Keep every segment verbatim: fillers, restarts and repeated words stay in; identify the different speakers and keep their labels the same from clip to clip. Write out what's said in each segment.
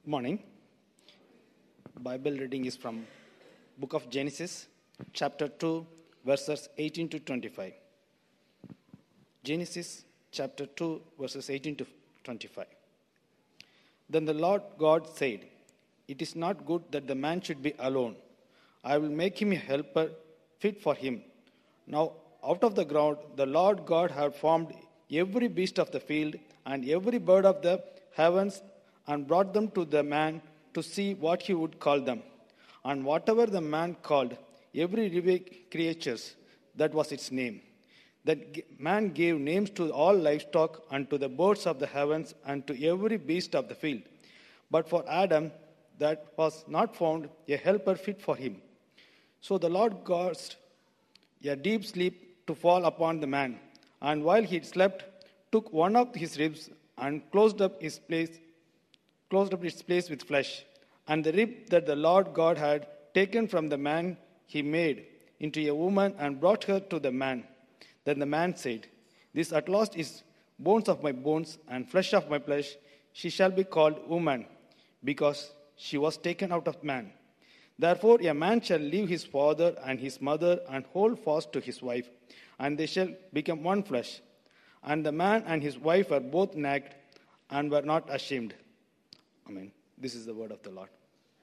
Speaker 1: Morning. Bible reading is from book of Genesis, chapter two, verses eighteen to twenty-five. Genesis chapter two, verses eighteen to twenty-five. Then the Lord God said, "It is not good that the man should be alone. I will make him a helper fit for him." Now out of the ground the Lord God had formed every beast of the field and every bird of the heavens, and brought them to the man to see what he would call them. And whatever the man called every living creature, that was its name. That man gave names to all livestock, and to the birds of the heavens, and to every beast of the field. But for Adam, that was not found a helper fit for him. So the Lord caused a deep sleep to fall upon the man, and while he slept, took one of his ribs and closed up his place closed up its place with flesh. And the rib that the Lord God had taken from the man he made into a woman and brought her to the man. Then the man said, "This at last is bones of my bones and flesh of my flesh. She shall be called woman, because she was taken out of man. Therefore a man shall leave his father and his mother and hold fast to his wife, and they shall become one flesh. And the man and his wife were both naked and were not ashamed." Amen. This is the word of the Lord.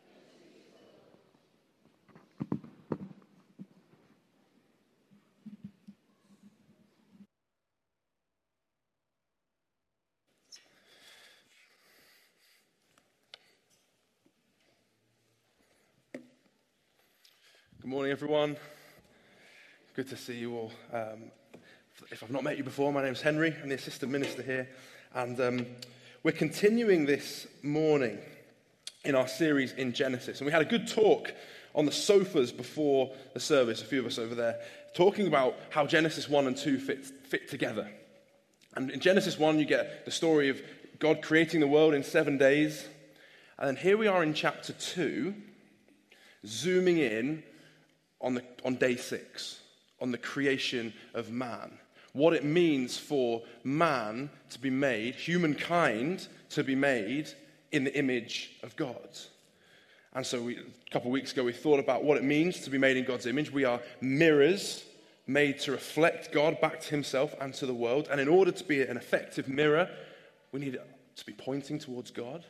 Speaker 2: Good morning, everyone. Good to see you all. Um, if I've not met you before, my name's Henry. I'm the assistant minister here. And um, we're continuing this morning in our series in Genesis. And we had a good talk on the sofas before the service, a few of us over there, talking about how Genesis one and two fit, fit together. And in Genesis one, you get the story of God creating the world in seven days. And then here we are in chapter two, zooming in on the on day six, on the creation of man. What it means for man to be made, humankind to be made in the image of God. And so we, a couple of weeks ago we thought about what it means to be made in God's image. We are mirrors made to reflect God back to himself and to the world. And in order to be an effective mirror, we need to be pointing towards God.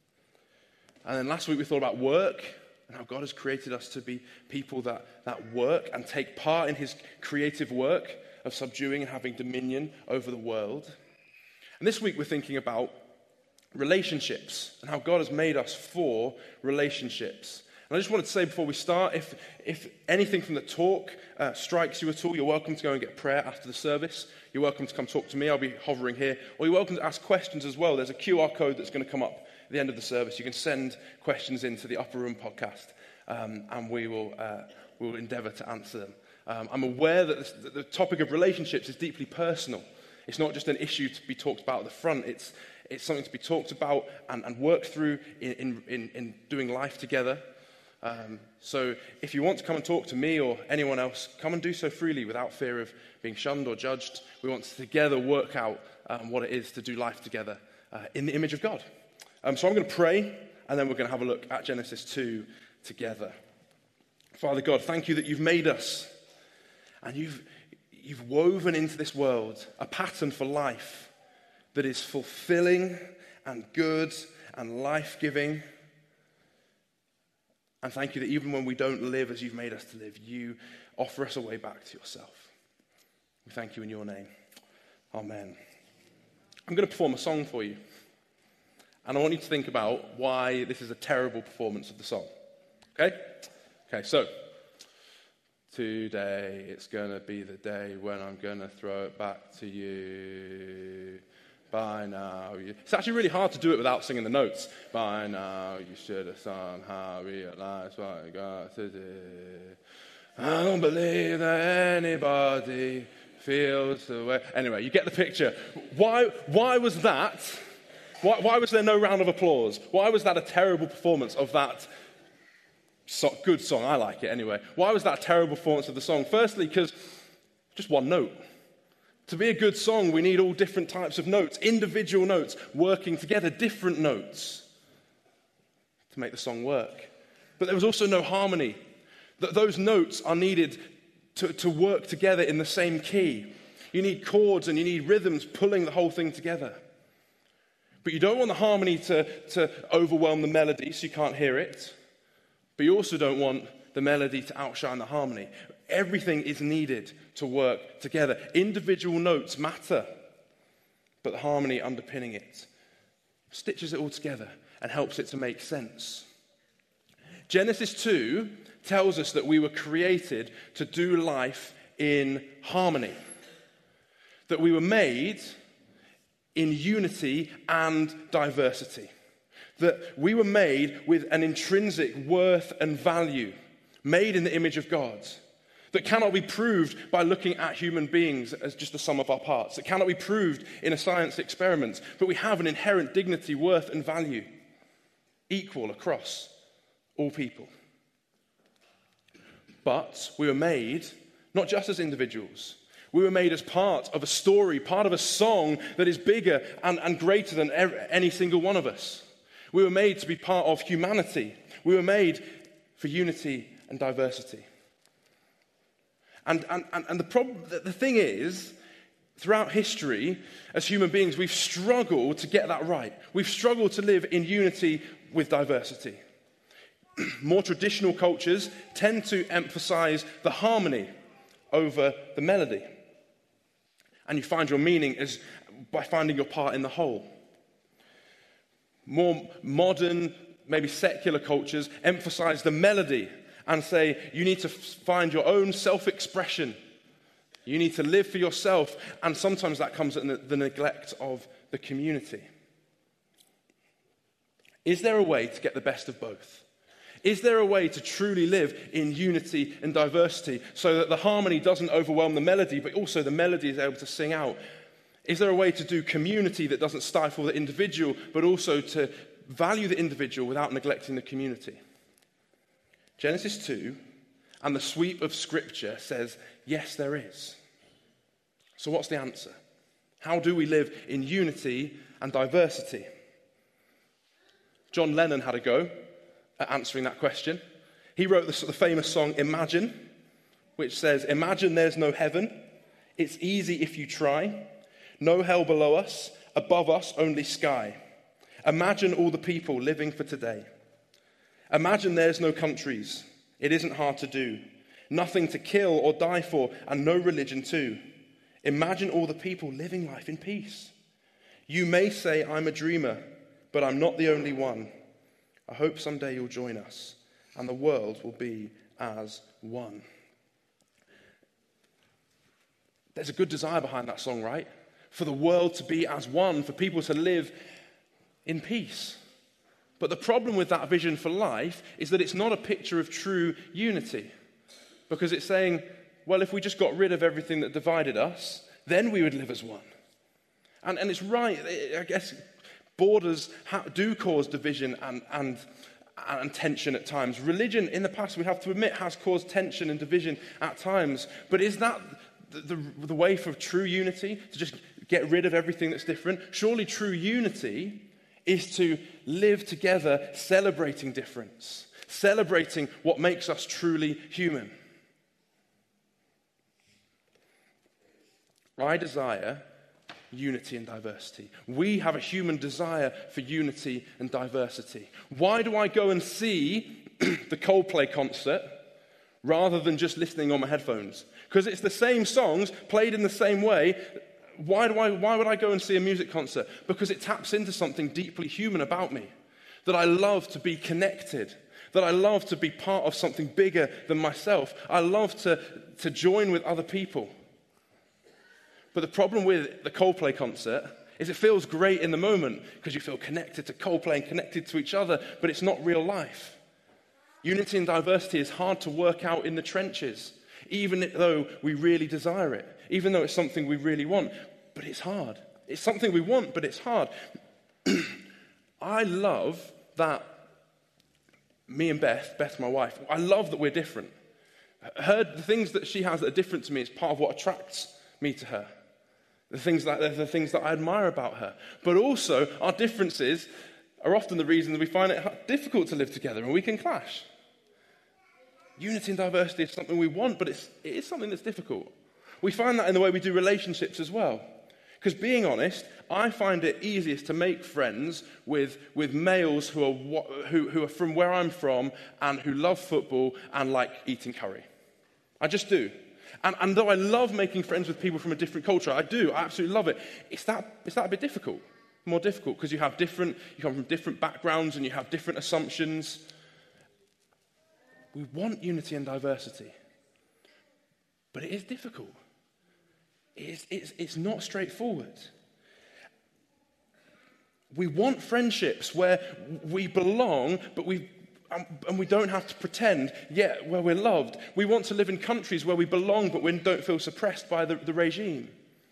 Speaker 2: And then last week we thought about work, and how God has created us to be people that, that work and take part in his creative work of subduing and having dominion over the world. And this week we're thinking about relationships and how God has made us for relationships. And I just wanted to say before we start, if, if anything from the talk uh, strikes you at all, you're welcome to go and get prayer after the service. You're welcome to come talk to me. I'll be hovering here. Or you're welcome to ask questions as well. There's a Q R code that's going to come up at the end of the service. You can send questions into the Upper Room podcast, um, and we will uh, we will endeavour to answer them. Um, I'm aware that this, that the topic of relationships is deeply personal. It's not just an issue to be talked about at the front. It's it's something to be talked about and, and worked through in, in, in doing life together. Um, so if you want to come and talk to me or anyone else, come and do so freely without fear of being shunned or judged. We want to together work out um, what it is to do life together uh, in the image of God. Um, so I'm going to pray, and then we're going to have a look at Genesis two together. Father God, thank you that you've made us, and you've, you've woven into this world a pattern for life that is fulfilling and good and life-giving. And thank you that even when we don't live as you've made us to live, you offer us a way back to yourself. We thank you in your name. Amen. I'm going to perform a song for you. And I want you to think about why this is a terrible performance of the song. Okay? Okay, so. Today it's going to be the day when I'm going to throw it back to you. By now you... It's actually really hard to do it without singing the notes. By now you should have somehow realized what I got to do. I don't believe that anybody feels the way... Anyway, you get the picture. Why, why was that... Why, why was there no round of applause? Why was that a terrible performance of that so, good song? I like it anyway. Why was that a terrible performance of the song? Firstly, because just one note. To be a good song, we need all different types of notes, individual notes, working together, different notes. to make the song work. But there was also no harmony. That those notes are needed to, to work together in the same key. You need chords and you need rhythms pulling the whole thing together. But you don't want the harmony to, to overwhelm the melody so you can't hear it. But you also don't want the melody to outshine the harmony. Everything is needed to work together. Individual notes matter, but the harmony underpinning it stitches it all together and helps it to make sense. Genesis two tells us that we were created to do life in harmony. That we were made in unity and diversity. That we were made with an intrinsic worth and value, made in the image of God, that cannot be proved by looking at human beings as just the sum of our parts. That cannot be proved in a science experiment, but we have an inherent dignity, worth and value, equal across all people. But we were made not just as individuals. We were made as part of a story, part of a song that is bigger and, and greater than any single one of us. We were made to be part of humanity. We were made for unity and diversity. And, and, and the, problem, the thing is, throughout history, as human beings, we've struggled to get that right. We've struggled to live in unity with diversity. More traditional cultures tend to emphasize the harmony over the melody. And you find your meaning as by finding your part in the whole. More modern, maybe secular cultures emphasize the melody and say you need to find your own self-expression. You need to live for yourself, and sometimes that comes at the neglect of the community. Is there a way to get the best of both? Is there a way to truly live in unity and diversity so that the harmony doesn't overwhelm the melody, but also the melody is able to sing out? Is there a way to do community that doesn't stifle the individual, but also to value the individual without neglecting the community? Genesis two and the sweep of Scripture says, yes, there is. So what's the answer? How do we live in unity and diversity? John Lennon had a go at answering that question. He wrote the, the famous song Imagine, which says, imagine there's no heaven. It's easy if you try. No hell below us, above us only sky. Imagine all the people living for today. Imagine there's no countries. It isn't hard to do. Nothing to kill or die for, and no religion too. Imagine all the people living life in peace. You may say I'm a dreamer, but I'm not the only one. I hope someday you'll join us, and the world will be as one. There's a good desire behind that song, right? For the world to be as one, for people to live in peace. But the problem with that vision for life is that it's not a picture of true unity. Because it's saying, well, if we just got rid of everything that divided us, then we would live as one. And, and it's right, I guess borders ha- do cause division and, and, and tension at times. Religion, in the past, we have to admit, has caused tension and division at times. But is that the, the, the way for true unity, to just get rid of everything that's different? Surely true unity is to live together celebrating difference, celebrating what makes us truly human. I desire unity and diversity. We have a human desire for unity and diversity. Why do I go and see the Coldplay concert rather than just listening on my headphones? Because it's the same songs played in the same way. Why do I, why would I go and see a music concert? Because it taps into something deeply human about me. That I love to be connected. That I love to be part of something bigger than myself. I love to, to join with other people. But the problem with the Coldplay concert is it feels great in the moment because you feel connected to Coldplay and connected to each other, but it's not real life. Unity and diversity is hard to work out in the trenches, even though we really desire it, even though it's something we really want, but it's hard. It's something we want, but it's hard. I love that me and Beth, Beth my wife, I love that we're different. Her, the things that she has that are different to me is part of what attracts me to her. The things that, the things that I admire about her. But also, our differences are often the reasons we find it difficult to live together and we can clash. Unity and diversity is something we want, but it's, it is something that's difficult. We find that in the way we do relationships as well. Because being honest, I find it easiest to make friends with, with males who are, who, who are from where I'm from and who love football and like eating curry. I just do. And, and though I love making friends with people from a different culture, I do, I absolutely love it. It's that, it's that a bit difficult, more difficult, because you have different, you come from different backgrounds and you have different assumptions. We want unity and diversity, but it is difficult. It's, it's, it's not straightforward. We want friendships where we belong, but we um, and we don't have to pretend yet where we're loved. We want to live in countries where we belong, but we don't feel suppressed by the, the regime.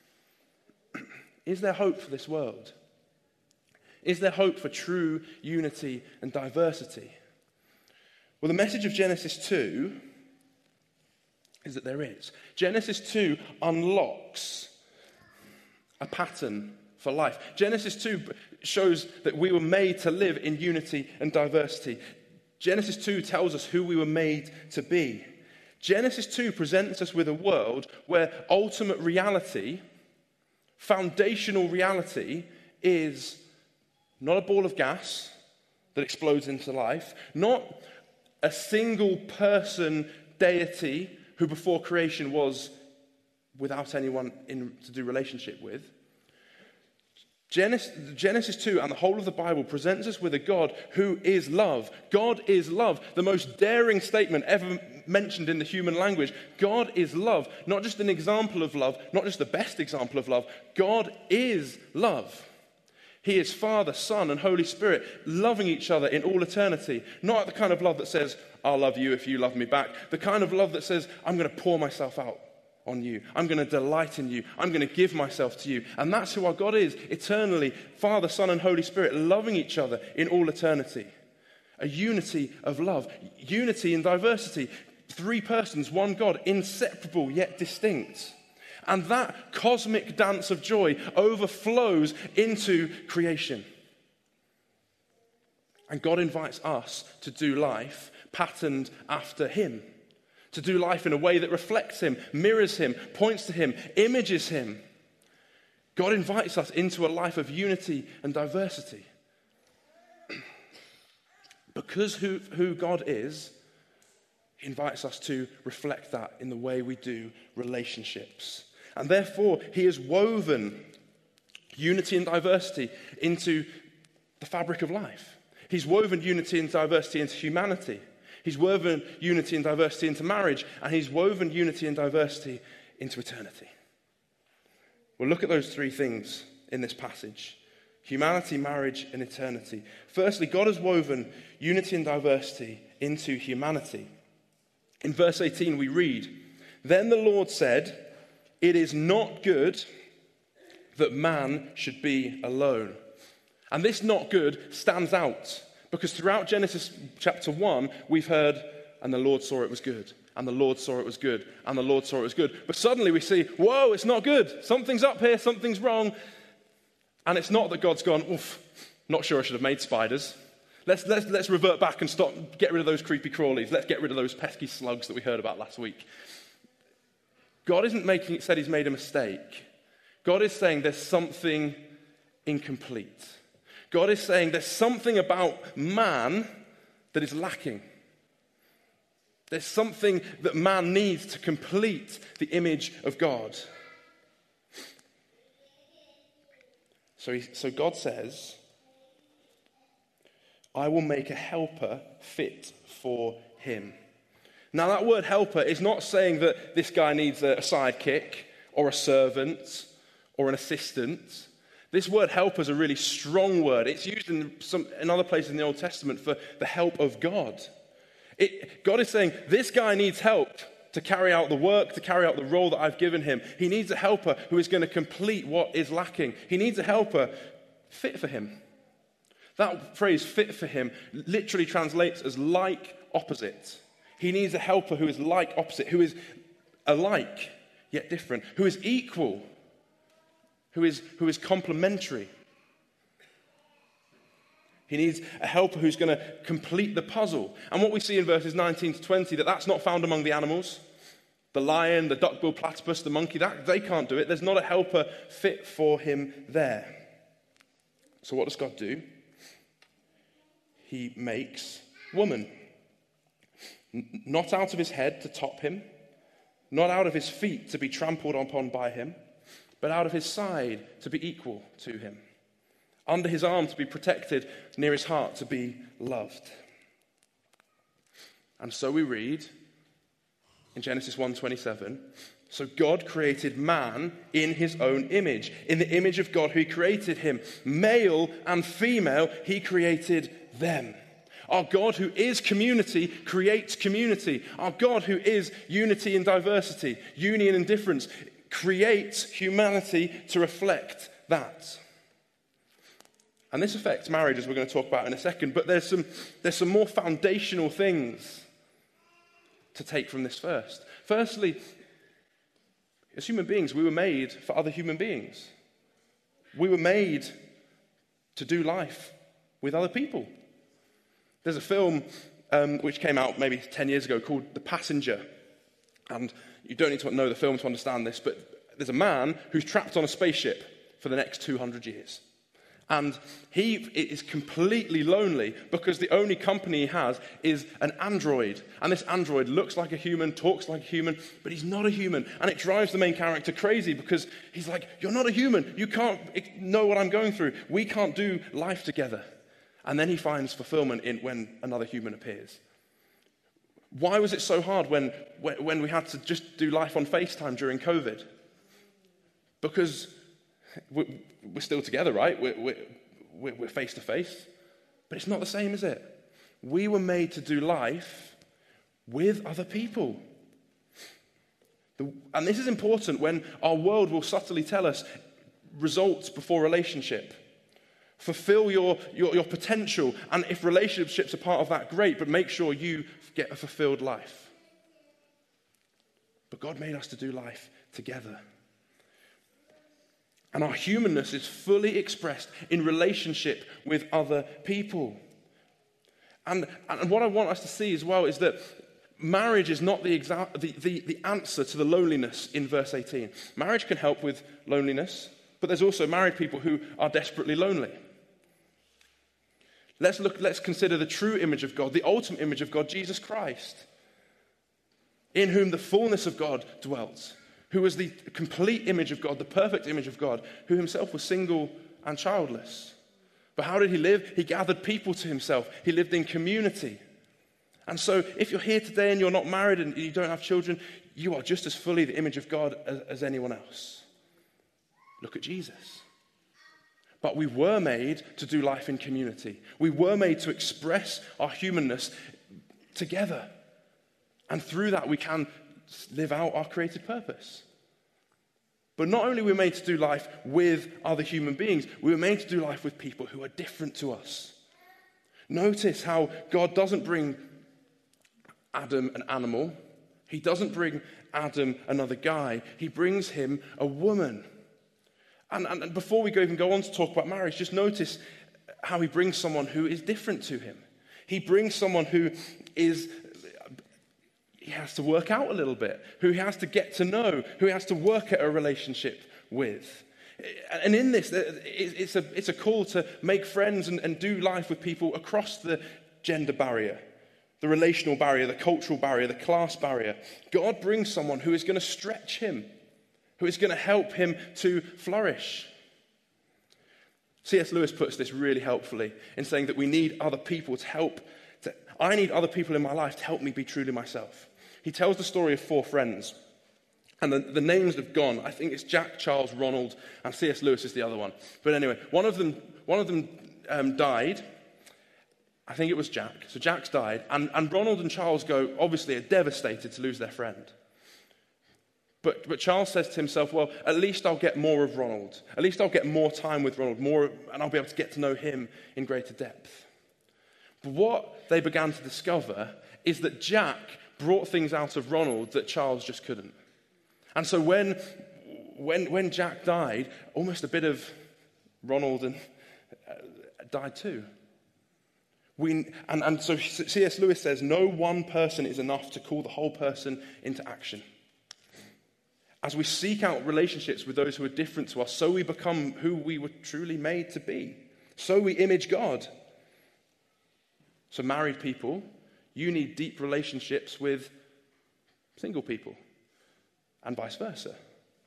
Speaker 2: Is there hope for this world? Is there hope for true unity and diversity? Well, the message of Genesis two is that there is. Genesis two unlocks a pattern for life. Genesis two shows that we were made to live in unity and diversity. Genesis two tells us who we were made to be. Genesis two presents us with a world where ultimate reality, foundational reality, is not a ball of gas that explodes into life, not a single person deity who before creation was without anyone in, to do relationship with. Genesis, Genesis two and the whole of the Bible presents us with a God who is love. God is love. The most daring statement ever mentioned in the human language. God is love. Not just an example of love, not just the best example of love. God is love. He is Father, Son, and Holy Spirit, loving each other in all eternity. Not the kind of love that says, I'll love you if you love me back. The kind of love that says, I'm going to pour myself out on you. I'm going to delight in you. I'm going to give myself to you. And that's who our God is, eternally. Father, Son, and Holy Spirit, loving each other in all eternity. A unity of love. Unity in diversity. Three persons, one God, inseparable yet distinct. And that cosmic dance of joy overflows into creation. And God invites us to do life patterned after him. To do life in a way that reflects him, mirrors him, points to him, images him. God invites us into a life of unity and diversity. Because who, who God is, he invites us to reflect that in the way we do relationships. And therefore, he has woven unity and diversity into the fabric of life. He's woven unity and diversity into humanity. He's woven unity and diversity into marriage. And he's woven unity and diversity into eternity. We'll look at those three things in this passage. Humanity, marriage, and eternity. Firstly, God has woven unity and diversity into humanity. In verse eighteen, we read, "Then the Lord said, 'It is not good that man should be alone.'" And this "not good" stands out because throughout Genesis chapter one, we've heard, "And the Lord saw it was good, and the Lord saw it was good, and the Lord saw it was good." But suddenly we see, whoa, it's not good. Something's up here, something's wrong. And it's not that God's gone, oof, not sure I should have made spiders. Let's, let's, let's revert back and stop, get rid of those creepy crawlies. Let's get rid of those pesky slugs that we heard about last week. God isn't making it said he's made a mistake. God is saying there's something incomplete. God is saying there's something about man that is lacking. There's something that man needs to complete the image of God. So, he, so God says, "I will make a helper fit for him." Now that word helper is not saying that this guy needs a sidekick or a servant or an assistant. This word helper is a really strong word. It's used in some in other places in the Old Testament for the help of God. It, God is saying, this guy needs help to carry out the work, to carry out the role that I've given him. He needs a helper who is going to complete what is lacking. He needs a helper fit for him. That phrase, fit for him, literally translates as like opposite. He needs a helper who is like opposite, who is alike, yet different, who is equal, who is, who is complementary. He needs a helper who's going to complete the puzzle. And what we see in verses nineteen to twenty, that that's not found among the animals. The lion, the duck-billed platypus, the monkey, that, they can't do it. There's not a helper fit for him there. So what does God do? He makes woman. N- not out of his head to top him, not out of his feet to be trampled upon by him, but out of his side to be equal to him. Under his arm to be protected, near his heart to be loved. And so we read in Genesis one twenty-seven, so God created man in his own image. In the image of God, he created him. Male and female, he created them. Our God, who is community, creates community. Our God, who is unity in diversity, union in difference, creates humanity to reflect that. And this affects marriage, as we're going to talk about in a second, but there's some, there's some more foundational things to take from this first. Firstly, as human beings, we were made for other human beings. We were made to do life with other people. There's a film um, which came out maybe ten years ago called The Passenger. And you don't need to know the film to understand this, but there's a man who's trapped on a spaceship for the next two hundred years. And he is completely lonely because the only company he has is an android. And this android looks like a human, talks like a human, but he's not a human. And it drives the main character crazy because he's like, you're not a human. You can't know what I'm going through. We can't do life together. And then he finds fulfillment in when another human appears. Why was it so hard when, when we had to just do life on FaceTime during COVID? Because we're still together, right? We're, we're, we're face to face. But it's not the same, is it? We were made to do life with other people. The, and this is important when our world will subtly tell us results before relationship. Fulfill your, your, your potential. And if relationships are part of that, great, but make sure you get a fulfilled life. But God made us to do life together. And our humanness is fully expressed in relationship with other people. And, and what I want us to see as well is that marriage is not the, exa- the, the, the answer to the loneliness in verse eighteen. Marriage can help with loneliness, but there's also married people who are desperately lonely. Let's look, let's consider the true image of God, the ultimate image of God, Jesus Christ, in whom the fullness of God dwelt. Who was the complete image of God, the perfect image of God, who himself was single and childless. But how did he live? He gathered people to himself. He lived in community. And so if you're here today and you're not married and you don't have children, you are just as fully the image of God as, as anyone else. Look at Jesus. But we were made to do life in community. We were made to express our humanness together. And through that we can live out our created purpose. But not only were we made to do life with other human beings, we were made to do life with people who are different to us. Notice how God doesn't bring Adam an animal. He doesn't bring Adam another guy. He brings him a woman. And, and, and before we go even go on to talk about marriage, just notice how he brings someone who is different to him. He brings someone who is... he has to work out a little bit, who he has to get to know, who he has to work at a relationship with. And in this, it's a, it's a call to make friends and, and do life with people across the gender barrier, the relational barrier, the cultural barrier, the class barrier. God brings someone who is going to stretch him, who is going to help him to flourish. C S Lewis puts this really helpfully in saying that we need other people to help. To, I need other people in my life to help me be truly myself. He tells the story of four friends. And the, the names have gone. I think it's Jack, Charles, Ronald, and C S Lewis is the other one. But anyway, one of them, one of them um, died. I think it was Jack. So Jack's died. And, and Ronald and Charles go, obviously, are devastated to lose their friend. But, but Charles says to himself, well, at least I'll get more of Ronald. At least I'll get more time with Ronald, more, and I'll be able to get to know him in greater depth. But what they began to discover is that Jack brought things out of Ronald that Charles just couldn't. And so when, when, when Jack died, almost a bit of Ronald and, uh, died too. We, and, and so C S Lewis says, no one person is enough to call the whole person into action. As we seek out relationships with those who are different to us, so we become who we were truly made to be. So we image God. So married people, you need deep relationships with single people, and vice versa.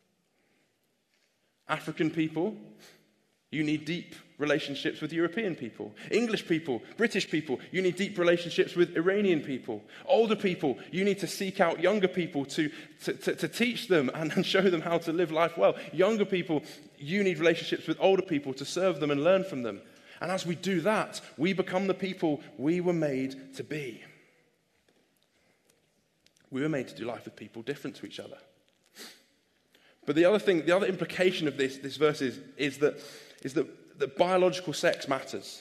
Speaker 2: African people, you need deep relationships with European people. English people, British people, you need deep relationships with Iranian people. Older people, you need to seek out younger people to, to, to, to teach them and, and show them how to live life well. Younger people, you need relationships with older people to serve them and learn from them. And as we do that, we become the people we were made to be. We were made to do life with people different to each other. But the other thing, the other implication of this, this verse is, is that, is that, that biological sex matters.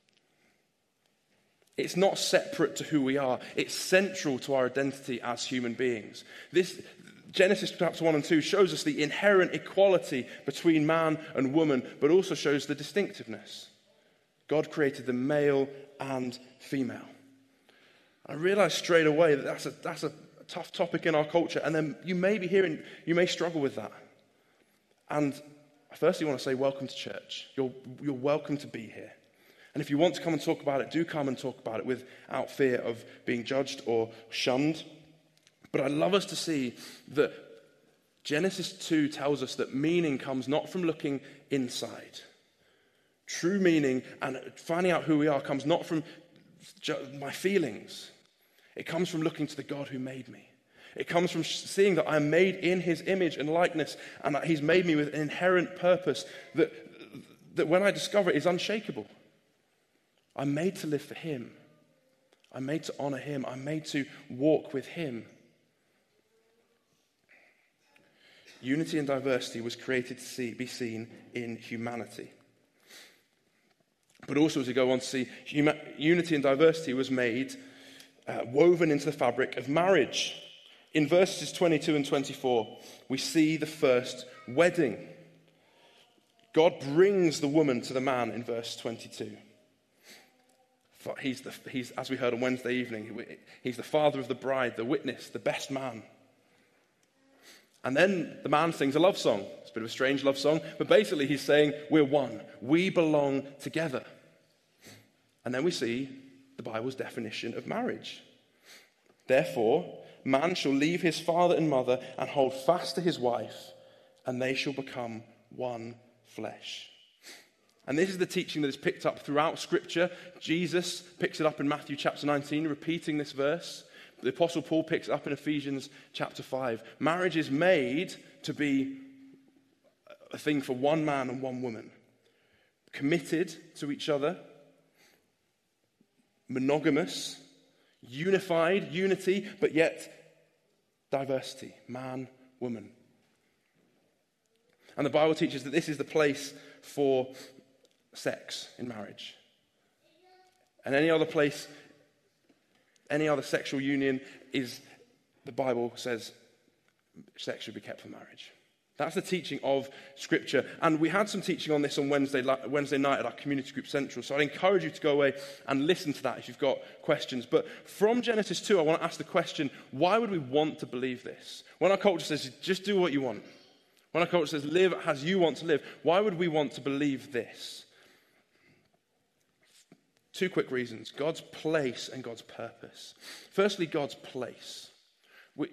Speaker 2: It's not separate to who we are. It's central to our identity as human beings. This Genesis chapter one and two shows us the inherent equality between man and woman, but also shows the distinctiveness. God created them male and female. I realized straight away that that's a, that's a tough topic in our culture, and then you may be hearing, you may struggle with that. And I firstly want to say welcome to church. You're, you're welcome to be here. And if you want to come and talk about it, do come and talk about it without fear of being judged or shunned. But I'd love us to see that Genesis two tells us that meaning comes not from looking inside. True meaning and finding out who we are comes not from my feelings. It comes from looking to the God who made me. It comes from seeing that I'm made in his image and likeness, and that he's made me with an inherent purpose that, that when I discover it is unshakable. I'm made to live for him. I'm made to honor him. I'm made to walk with him. Unity and diversity was created to see, be seen in humanity. But also, as we go on to see, huma- unity and diversity was made, uh, woven into the fabric of marriage. In verses twenty-two and twenty-four, we see the first wedding. God brings the woman to the man in verse twenty-two. He's, the, he's, as we heard on Wednesday evening, he's the father of the bride, the witness, the best man. And then the man sings a love song. It's a bit of a strange love song, but basically he's saying, we're one. We belong together. And then we see the Bible's definition of marriage. Therefore, man shall leave his father and mother and hold fast to his wife, and they shall become one flesh. And this is the teaching that is picked up throughout Scripture. Jesus picks it up in Matthew chapter nineteen, repeating this verse. The Apostle Paul picks it up in Ephesians chapter five. Marriage is made to be a thing for one man and one woman, committed to each other, monogamous, unified, unity, but yet diversity, man, woman. And the Bible teaches that this is the place for sex in marriage. And any other place, any other sexual union is, the Bible says, sex should be kept for marriage. That's the teaching of Scripture. And we had some teaching on this on Wednesday, Wednesday night at our Community Group Central. So I'd encourage you to go away and listen to that if you've got questions. But from Genesis two, I want to ask the question, why would we want to believe this? When our culture says, just do what you want. When our culture says, live as you want to live. Why would we want to believe this? Two quick reasons. God's place and God's purpose. Firstly, God's place. We,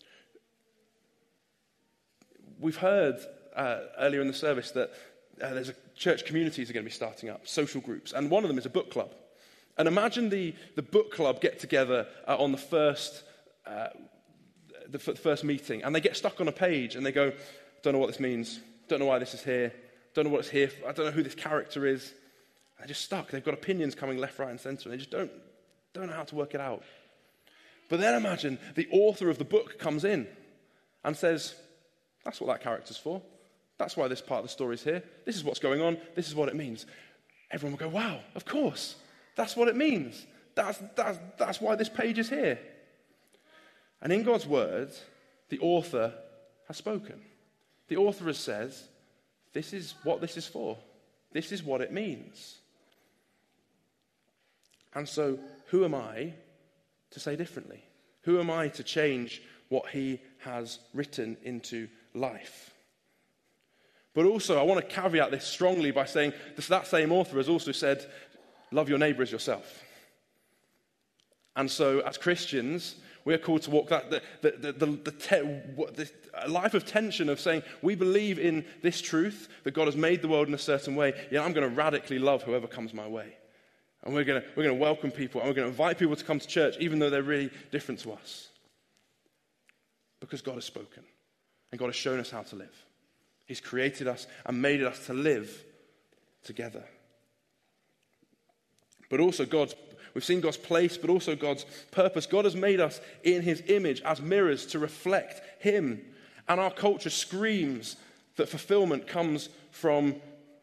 Speaker 2: we've heard uh, earlier in the service that uh, there's a church communities are going to be starting up, social groups, and one of them is a book club. And imagine the, the book club get together uh, on the first, uh, the f- first meeting, and they get stuck on a page, and they go, don't know what this means, don't know why this is here, don't know what it's here for, I don't know who this character is. They're just stuck. They've got opinions coming left, right, and centre, and they just don't, don't know how to work it out. But then imagine the author of the book comes in and says, that's what that character's for. That's why this part of the story's here. This is what's going on. This is what it means. Everyone will go, wow, of course. That's what it means. That's, that's, that's why this page is here. And in God's word, the author has spoken. The author has said, this is what this is for. This is what it means. And so, who am I to say differently? Who am I to change what he has written into life? But also, I want to caveat this strongly by saying this, that same author has also said, love your neighbor as yourself. And so, as Christians, we are called to walk that the, the, the, the, te- the a life of tension of saying, we believe in this truth, that God has made the world in a certain way, yet I'm going to radically love whoever comes my way. And we're going to, we're going to welcome people, and we're going to invite people to come to church, even though they're really different to us. Because God has spoken, and God has shown us how to live. He's created us and made us to live together. But also God's, we've seen God's place, but also God's purpose. God has made us in his image as mirrors to reflect him. And our culture screams that fulfillment comes from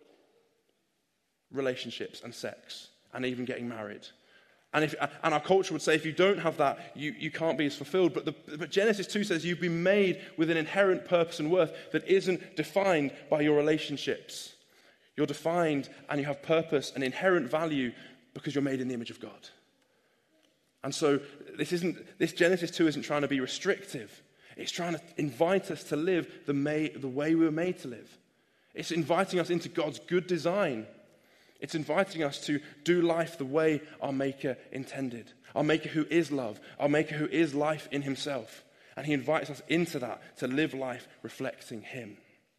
Speaker 2: relationships and sex and even getting married. And, if, and our culture would say, if you don't have that, you, you can't be as fulfilled. But, the, but Genesis two says you've been made with an inherent purpose and worth that isn't defined by your relationships. You're defined and you have purpose and inherent value because you're made in the image of God. And so this isn't this Genesis two isn't trying to be restrictive. It's trying to invite us to live the, may, the way we were made to live. It's inviting us into God's good design. It's inviting us to do life the way our Maker intended. Our Maker who is love. Our Maker who is life in himself. And he invites us into that to live life reflecting him.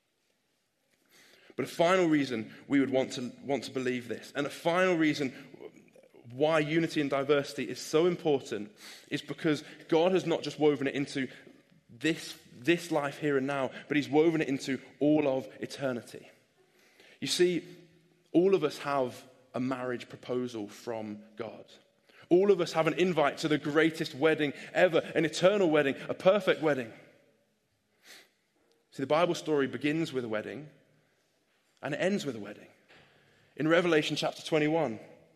Speaker 2: But a final reason we would want to, want to believe this, and a final reason why unity and diversity is so important, is because God has not just woven it into this, this life here and now, but he's woven it into all of eternity. You see, all of us have a marriage proposal from God. All of us have an invite to the greatest wedding ever, an eternal wedding, a perfect wedding. See, the Bible story begins with a wedding and it ends with a wedding. In Revelation chapter twenty-one,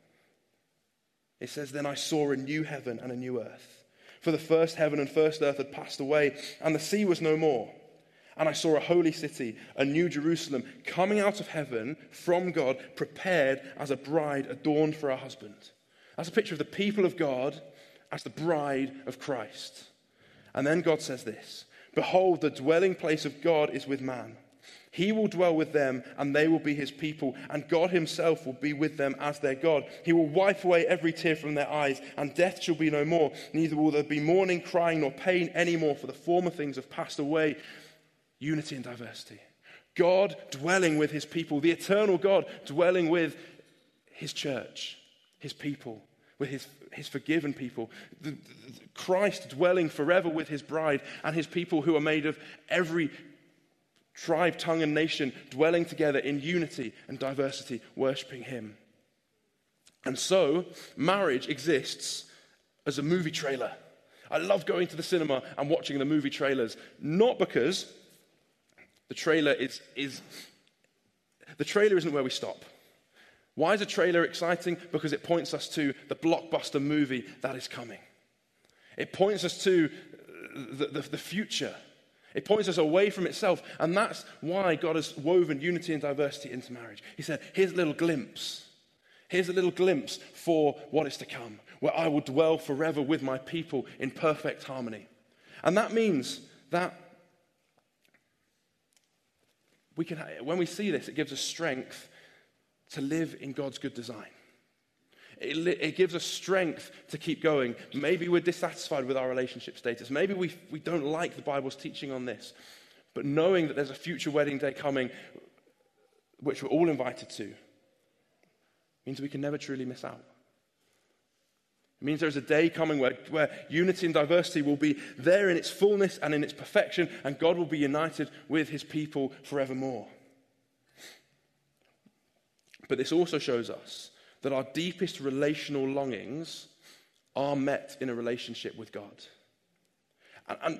Speaker 2: it says, "Then I saw a new heaven and a new earth. For the first heaven and first earth had passed away, and the sea was no more. And I saw a holy city, a new Jerusalem, coming out of heaven from God, prepared as a bride adorned for her husband." That's a picture of the people of God as the bride of Christ. And then God says this, "Behold, the dwelling place of God is with man. He will dwell with them, and they will be his people, and God himself will be with them as their God. He will wipe away every tear from their eyes, and death shall be no more. Neither will there be mourning, crying, nor pain anymore, for the former things have passed away." Unity and diversity. God dwelling with his people, the eternal God dwelling with his church, his people, with his, his forgiven people. The, the, Christ dwelling forever with his bride and his people who are made of every tribe, tongue, and nation, dwelling together in unity and diversity, worshipping him. And so, marriage exists as a movie trailer. I love going to the cinema and watching the movie trailers, not because the trailer is, is the trailer isn't where we stop. Why is a trailer exciting? Because it points us to the blockbuster movie that is coming. It points us to the, the, the future. It points us away from itself. And that's why God has woven unity and diversity into marriage. He said, here's a little glimpse. Here's a little glimpse for what is to come, where I will dwell forever with my people in perfect harmony. And that means that we can, when we see this, it gives us strength to live in God's good design. It, it gives us strength to keep going. Maybe we're dissatisfied with our relationship status. Maybe we, we don't like the Bible's teaching on this. But knowing that there's a future wedding day coming, which we're all invited to, means we can never truly miss out. It means there's a day coming where, where unity and diversity will be there in its fullness and in its perfection, and God will be united with his people forevermore. But this also shows us that our deepest relational longings are met in a relationship with God. And, and,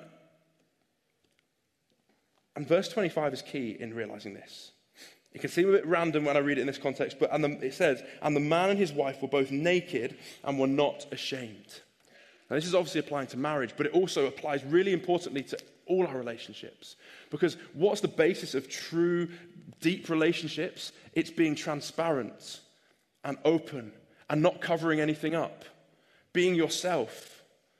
Speaker 2: and verse twenty-five is key in realizing this. It can seem a bit random when I read it in this context, but and the, it says, "And the man and his wife were both naked and were not ashamed." Now this is obviously applying to marriage, but it also applies really importantly to all our relationships. Because what's the basis of true, deep relationships? It's being transparent and open and not covering anything up, being yourself,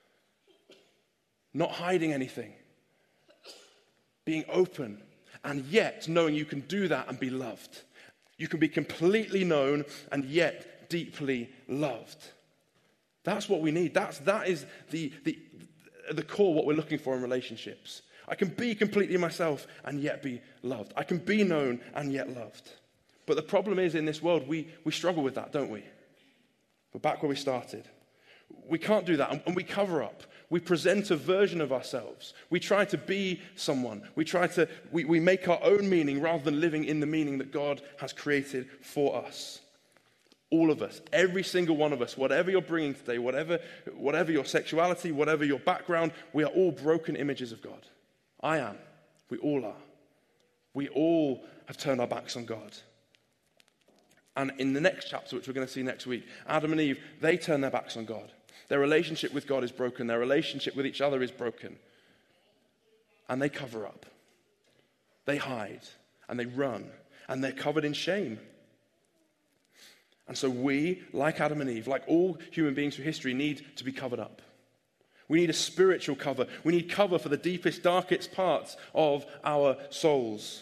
Speaker 2: not hiding anything, being open, and yet knowing you can do that and be loved. You can be completely known and yet deeply loved. That's what we need. That's, that is the, the, the core what we're looking for in relationships. I can be completely myself and yet be loved. I can be known and yet loved. But the problem is, in this world, we, we struggle with that, don't we? We're back where we started. We can't do that, and, and we cover up. We present a version of ourselves. We try to be someone. We try to, we, we make our own meaning rather than living in the meaning that God has created for us. All of us, every single one of us, whatever you're bringing today, whatever, whatever your sexuality, whatever your background, we are all broken images of God. I am. We all are. We all have turned our backs on God. And in the next chapter, which we're going to see next week, Adam and Eve, they turn their backs on God. Their relationship with God is broken. Their relationship with each other is broken. And they cover up. They hide. And they run. And they're covered in shame. And so we, like Adam and Eve, like all human beings through history, need to be covered up. We need a spiritual cover. We need cover for the deepest, darkest parts of our souls.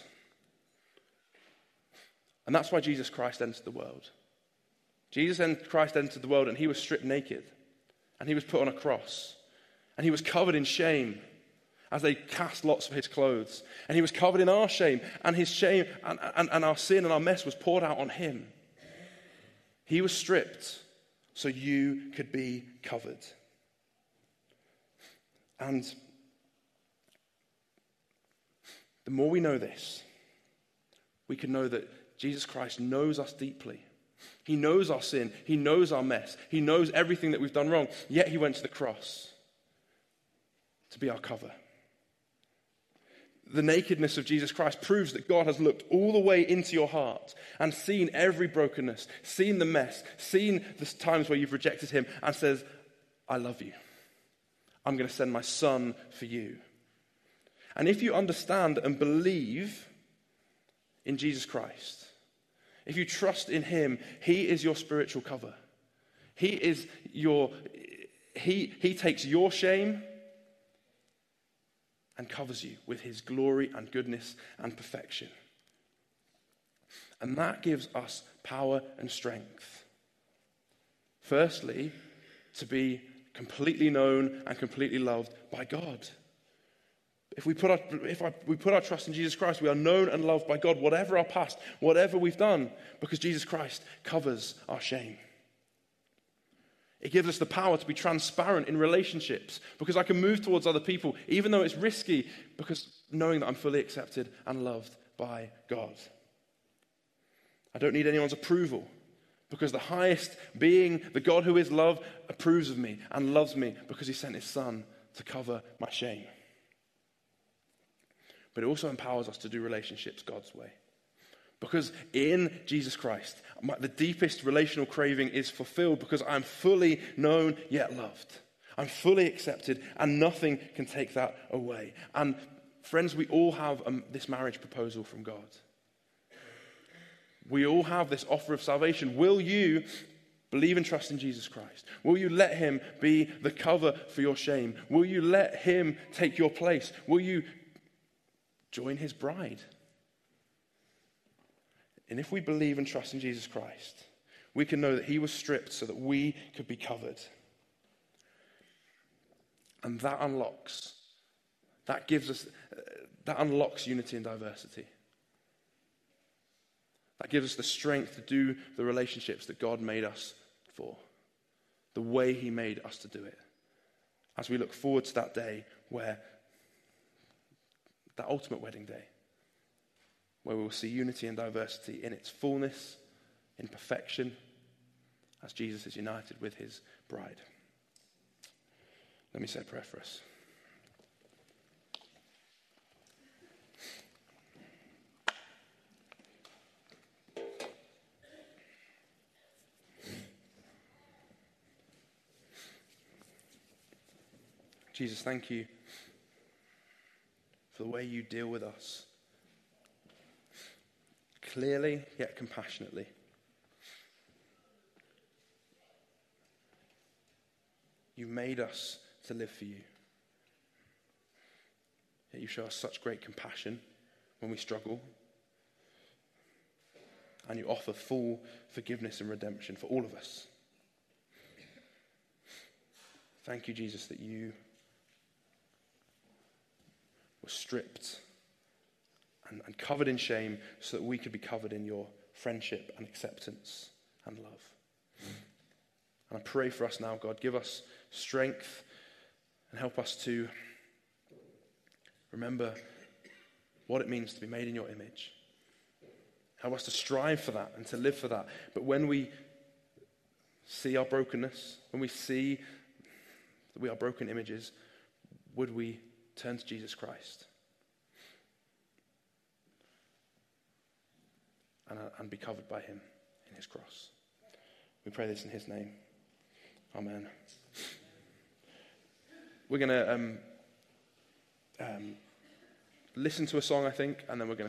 Speaker 2: And that's why Jesus Christ entered the world. Jesus Christ entered the world and he was stripped naked. And he was put on a cross. And he was covered in shame as they cast lots of his clothes. And he was covered in our shame. And his shame and, and, and our sin and our mess was poured out on him. He was stripped so you could be covered. And the more we know this, we can know that Jesus Christ knows us deeply. He knows our sin. He knows our mess. He knows everything that we've done wrong. Yet he went to the cross to be our cover. The nakedness of Jesus Christ proves that God has looked all the way into your heart and seen every brokenness, seen the mess, seen the times where you've rejected him, and says, I love you. I'm going to send my son for you. And if you understand and believe in Jesus Christ, if you trust in him, he is your spiritual cover. He is your, he, he takes your shame and covers you with his glory and goodness and perfection. And that gives us power and strength. Firstly, to be completely known and completely loved by God. If we put our, if our, we put our trust in Jesus Christ, we are known and loved by God, whatever our past, whatever we've done, because Jesus Christ covers our shame. It gives us the power to be transparent in relationships, because I can move towards other people, even though it's risky, because knowing that I'm fully accepted and loved by God. I don't need anyone's approval, because the highest being, the God who is love, approves of me and loves me because he sent his son to cover my shame. But it also empowers us to do relationships God's way. Because in Jesus Christ, my, the deepest relational craving is fulfilled because I'm fully known yet loved. I'm fully accepted and nothing can take that away. And friends, we all have um, this marriage proposal from God. We all have this offer of salvation. Will you believe and trust in Jesus Christ? Will you let him be the cover for your shame? Will you let him take your place? Will you join his bride? And if we believe and trust in Jesus Christ, we can know that he was stripped so that we could be covered. And that unlocks, that gives us, uh, that unlocks unity and diversity. That gives us the strength to do the relationships that God made us for, the way he made us to do it. As we look forward to that day where, that ultimate wedding day, where we will see unity and diversity in its fullness, in perfection, as Jesus is united with his bride. Let me say a prayer for us. Jesus, thank you for the way you deal with us. Clearly, yet compassionately. You made us to live for you. Yet you show us such great compassion when we struggle. And you offer full forgiveness and redemption for all of us. Thank you, Jesus, that you were stripped and, and covered in shame so that we could be covered in your friendship and acceptance and love. And I pray for us now, God, give us strength and help us to remember what it means to be made in your image. Help us to strive for that and to live for that. But when we see our brokenness, when we see that we are broken images, would we turn to Jesus Christ and, uh, and be covered by him in his cross. We pray this in his name. Amen. We're going to um, um, listen to a song, I think, and then we're going to